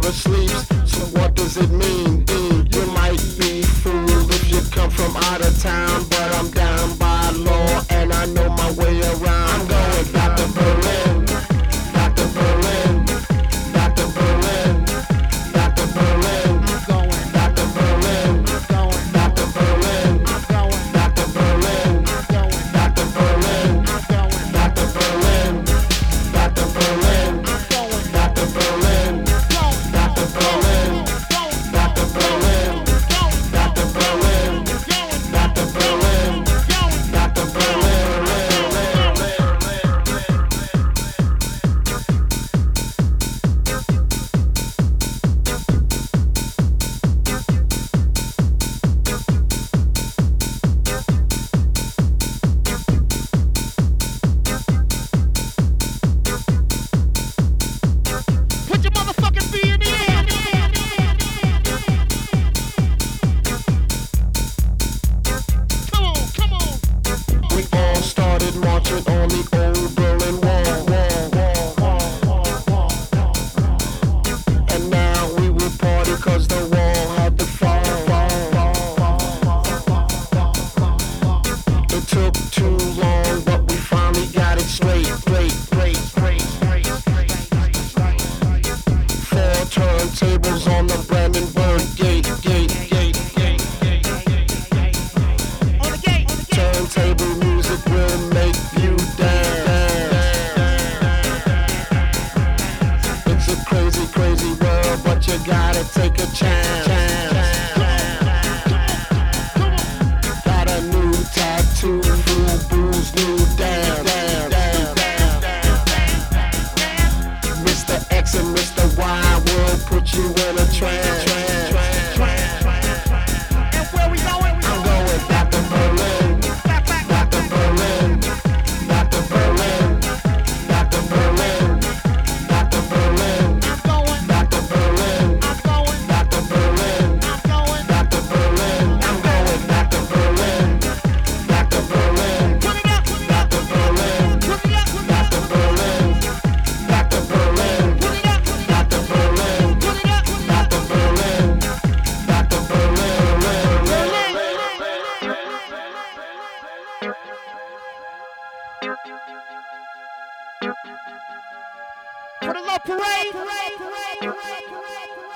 never sleeps. So what does it mean? You might be fooled if you come from out of town, but I'm down by law and I know my way around. I'm going back to Berlin, back to Berlin, back to Berlin, back to Berlin. I'm going back to Berlin, going back to Berlin, going back to Berlin, going back to Berlin, going back to Berlin, back to Berlin, back to Berlin, back to Berlin, back to Berlin, back to Berlin, back to Berlin, back to Berlin. Put your motherfucking feet in the air. Come on, come on. We all started marching on the old Berlin Wall. And now we will party cause the wall had to fall. It took too long, but we finally got it straight. Four turntables on the Brandenburg Gate. On the gate. Turntable music will make you dance. It's a crazy, crazy world, but you gotta take a chance. Got a new tattoo, Fubu's new dance. Mr. X and Mr. Y will put you in a trance. And where we going? I'm going back to Berlin, back to Berlin, back to Berlin, back to Berlin, back to Berlin. I'm going back to Berlin. I'm going back to Berlin. I'm going back to Berlin. I'm going back to Berlin, back to Berlin. Put it up, back to Berlin. Put it up, back to Berlin, back to Berlin. Put it up, back to Berlin. Put it up, back to Berlin, back to Berlin. For the love parade.